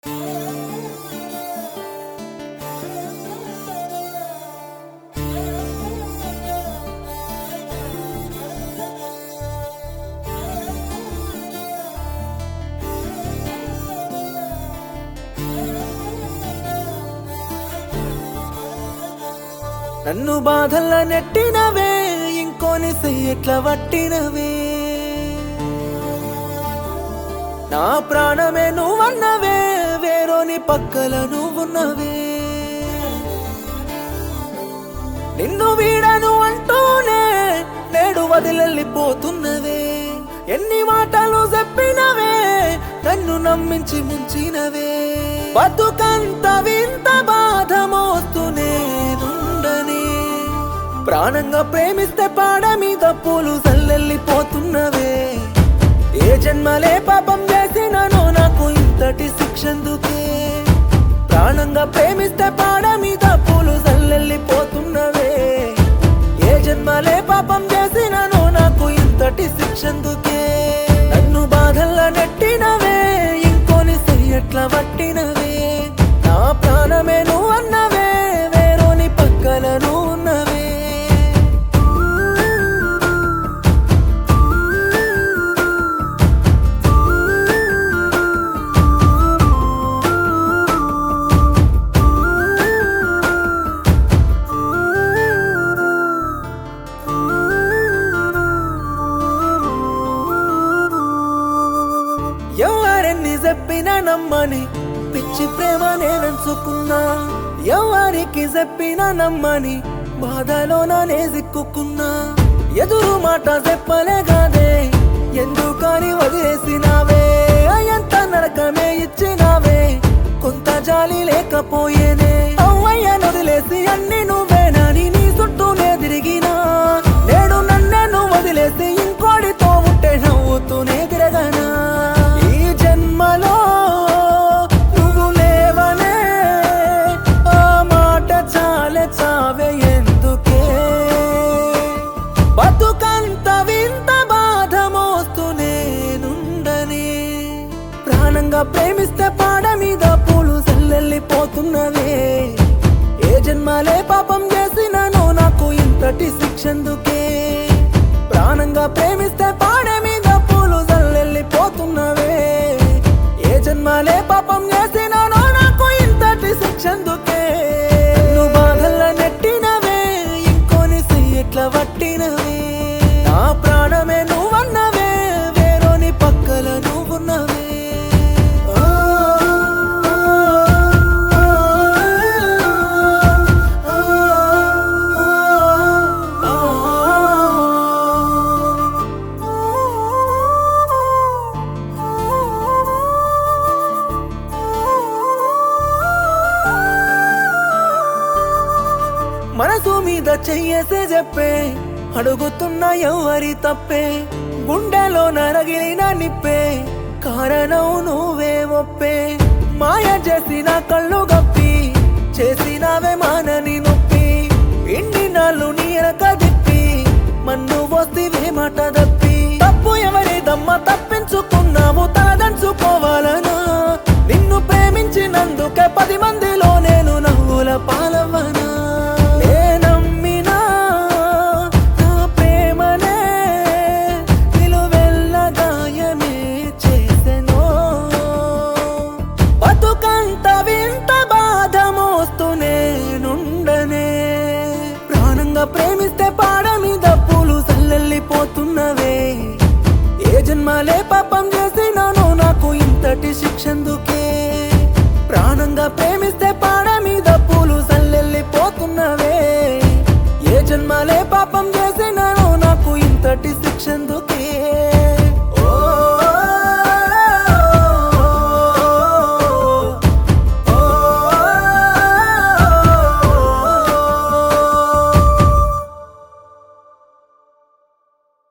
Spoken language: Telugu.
నన్ను బాధల్ల నెట్టినవే ఇంకోని ఎట్లా వట్టినవే నా ప్రాణమే నువ్వన్నవే వేరోని పక్కల నువ్వున్నవే నిన్ను వీడను అంటూనే నేడు వదిలెళ్ళిపోతున్నవే ఎన్ని మాటలు చెప్పినవే నన్ను నమ్మించి ముంచినవే బతుకంత వింత బాధ మోస్తూనే ప్రాణంగా ప్రేమిస్తే పాడ మీద పూలు చల్లెళ్ళిపోతున్నవే ఏ జన్మలే పాపం చేసినానో నాకు ఇంతటి శిక్షందుకే ప్రాణంగా ప్రేమిస్తే పాడ మీద పూలు చల్లెళ్ళిపోతున్నవే ఏ జన్మలే పాపం చేసినానో నాకు ఇంతటి శిక్షందుకే నన్ను బాధల్లా నెట్టినవే ఇంకోని ఎట్లా వట్టినవే నా ప్రాణమే నువ్వు అన్నవే వేరోని పక్కల నువ్వు ఉన్నవే ఎవరెన్ని చెప్పినా నమ్మని పిచ్చి ప్రేమ నేనెంచుకున్నా ఎవరికి చెప్పినా నమ్మని బాధలోన నే సిక్కుకున్నా ఎదురు మాట చెప్పలే కాదే ఎందుకని వదిలేసినావే ఎంత నరకమే ఇచ్చినావే కొంత జాలి లేకపోయేనే అవ్వయ్యను వదిలేసి అన్ని నువ్వేనని నీ చుట్టూనే తిరిగినా నేడు నన్ను వదిలేసి ఇంకోడితో ఉంటే నవ్వుతూనే తిరగనా జన్మలో నువ్వు లేవనే ఆ మాట చాలే చావే ఎందుకే బతుకంత వింత బాధ మోస్తూనే నుండనే ప్రాణంగా ప్రేమిస్తే పాడ మీద పూలు చల్లెళ్ళిపోతున్నవే ఏ జన్మలే పాపం చేసినానో నాకు ఇంతటి శిక్షందుకే ప్రాణంగా ప్రేమిస్తే పాడ మీద పూలు చల్లెళ్ళిపోతున్నవే జన్మలే పాపం చేసినానో నాకు ఇంతటి శిక్షందుకే నువ్వు బాధల్ల నెట్టినవే ఇంకోని ఎట్లా వట్టినవే నా ప్రాణమే నువ్వన్నవే వేరోని పక్కల నువ్వున్నవే మనసు మీద చెయ్యేసే చెప్పే అడుగుతున్నా ఎవరి తప్పే గుండెలో నరగిలిన నిప్పే కారణం నువ్వే ఒప్పే మాయ చేసిన కళ్ళు గప్పి చేసినవే మానని నొప్పి ఇన్ని నాళ్ళు నీరక దిప్పి మన్ను వస్తివే మాట తప్పి తప్పు ఎవరి దమ్మ తప్పించుకున్నావు తలదంచుకోవాలనా నిన్ను ప్రేమించినందుకే 10 మందిలో నేను నవ్వుల పాలవనా ప్రేమిస్తే పాడ మీద పూలు చల్లెళ్ళిపోతూ